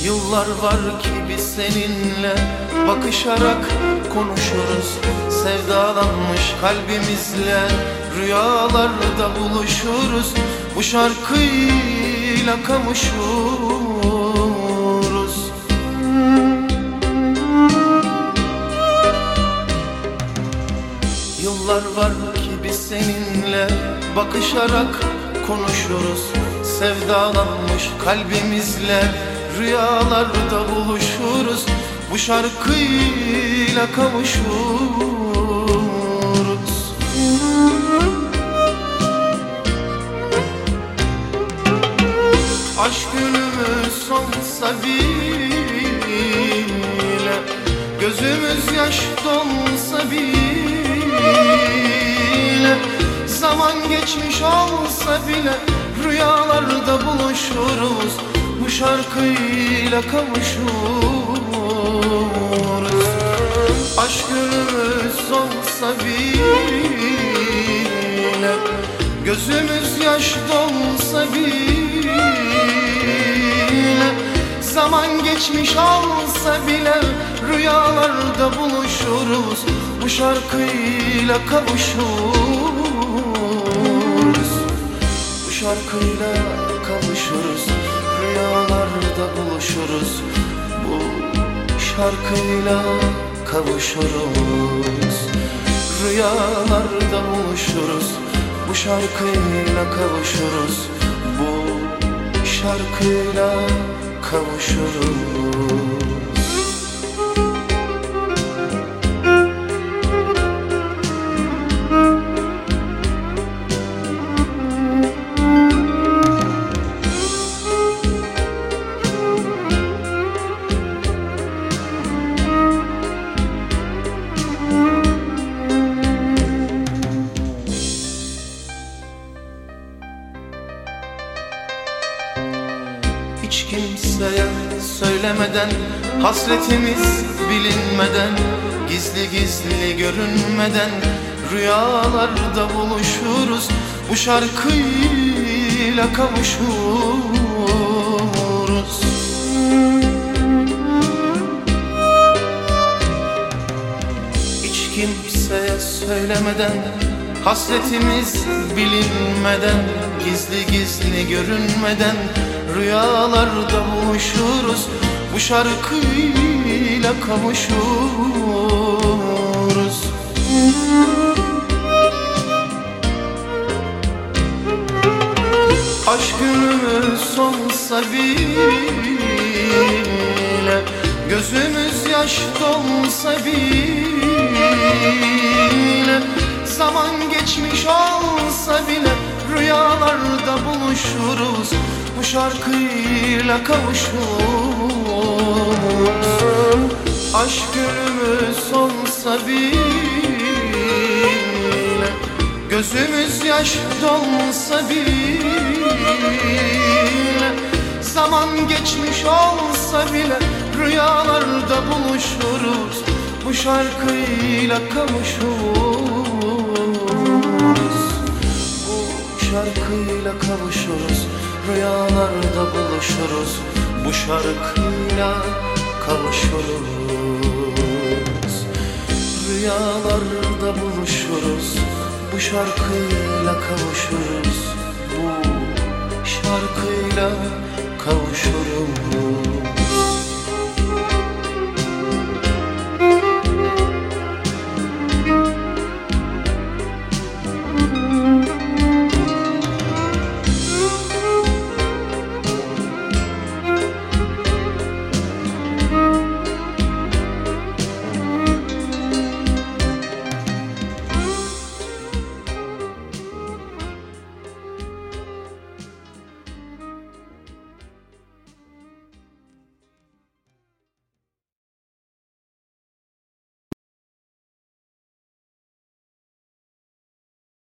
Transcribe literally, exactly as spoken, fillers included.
Yıllar var ki biz seninle bakışarak konuşuruz. Sevdalanmış kalbimizle rüyalarda buluşuruz. Bu şarkıyla kavuşuruz. Yıllar var ki biz seninle bakışarak konuşuruz. Sevdalanmış kalbimizle rüyalarda buluşuruz. Bu şarkıyla kavuşuruz. Aşk günümüz sonsa bile, gözümüz yaş dolsa bile, zaman geçmiş olsa bile rüyalarda buluşuruz. Bu şarkıyla kavuşuruz. Aşk günümüz olsa bile, gözümüz yaş dolsa bile, zaman geçmiş olsa bile rüyalarda buluşuruz. Bu şarkıyla kavuşuruz. Bu şarkıyla kavuşuruz. Rüyalarda buluşuruz. Bu şarkıyla kavuşuruz. Rüyalarda buluşuruz. Bu şarkıyla kavuşuruz. Bu şarkıyla kavuşuruz. Hiç kimseye söylemeden, hasretimiz bilinmeden, gizli gizli görünmeden rüyalarda buluşuruz. Bu şarkıyla kavuşuruz. Hiç kimseye söylemeden, hasretimiz bilinmeden, gizli gizli görünmeden rüyalarda buluşuruz. Bu şarkıyla kavuşuruz. Aşk günümüz sonsa bile, gözümüz yaş dolsa bile, zaman geçmiş olsa bile rüyalarda buluşuruz. Bu şarkıyla kavuşuruz. Aşk günümüz sonsa bile, gözümüz yaş dolsa bile, zaman geçmiş olsa bile rüyalarda buluşuruz. Bu şarkıyla kavuşuruz. Bu şarkıyla kavuşuruz. Rüyalarda buluşuruz. Bu şarkıyla kavuşuruz. Rüyalarda buluşuruz. Bu şarkıyla kavuşuruz. Bu şarkıyla kavuşuruz.